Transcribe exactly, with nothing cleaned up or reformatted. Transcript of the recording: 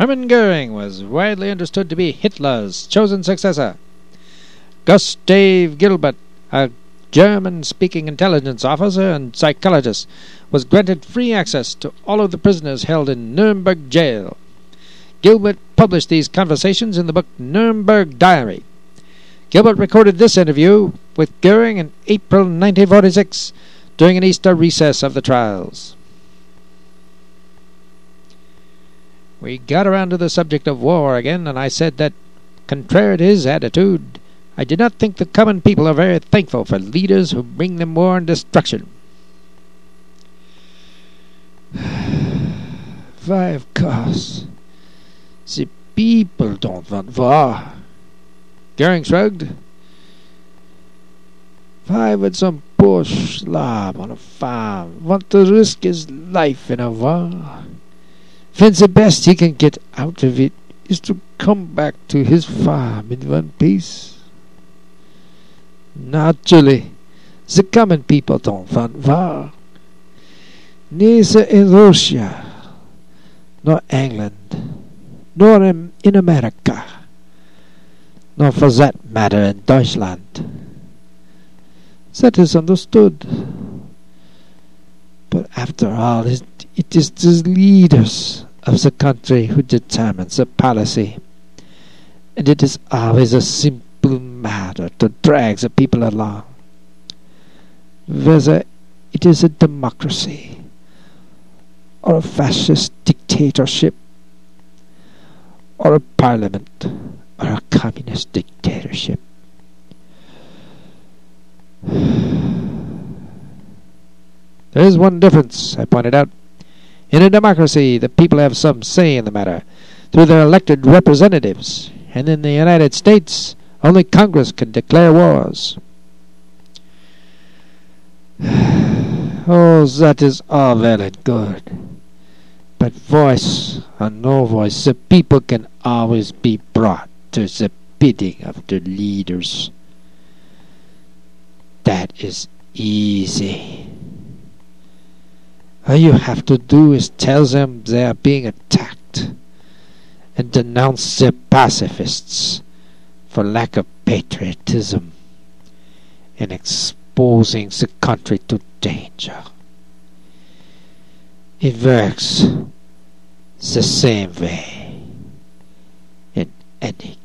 Hermann Goering was widely understood to be Hitler's chosen successor. Gustav Gilbert, a German-speaking intelligence officer and psychologist, was granted free access to all of the prisoners held in Nuremberg jail. Gilbert published these conversations in the book Nuremberg Diary. Gilbert recorded this interview with Goering in April nineteen forty-six during an Easter recess of the trials. We got around to the subject of war again, and I said that, contrary to his attitude, I did not think the common people are very thankful for leaders who bring them war and destruction. Why, of course, the people don't want war. Goering shrugged. Why would some poor slob on a farm want to risk his life in a war, when the best he can get out of it is to come back to his farm in one piece? Naturally, the common people don't want war. Neither in Russia, nor England, nor in, in America, nor for that matter in Deutschland. That is understood. But after all, it, it is the leaders of the country who determine the policy, and it is always a simple matter to drag the people along. Whether it is a democracy, or a fascist dictatorship, or a parliament, or a communist dictatorship. There is one difference, I pointed out. In a democracy, the people have some say in the matter through their elected representatives, and in the United States, only Congress can declare wars. Oh, that is all well and good. But voice or no voice, the people can always be brought to the bidding of the leaders. That is easy. All you have to do is tell them they are being attacked and denounce the pacifists for lack of patriotism and exposing the country to danger. It works the same way in any